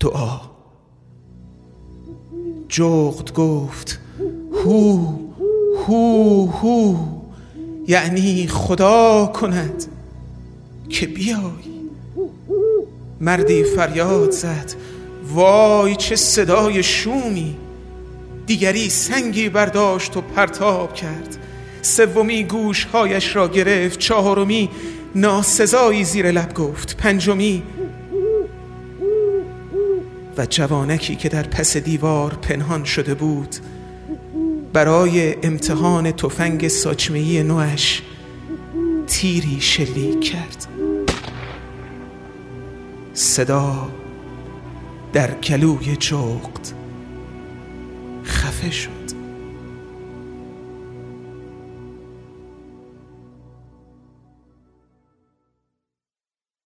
دعا. جغد گفت هو هو هو، یعنی خدا کند که بیای. مردی فریاد زد وای چه صدای شومی. دیگری سنگی برداشت و پرتاب کرد. سومی گوشهایش را گرفت. چهارمی ناسزایی زیر لب گفت. پنجمی و جوانکی که در پس دیوار پنهان شده بود برای امتحان تفنگ ساچمه‌ای نوش تیری شلیک کرد. صدا در گلوی جغد خفه شد.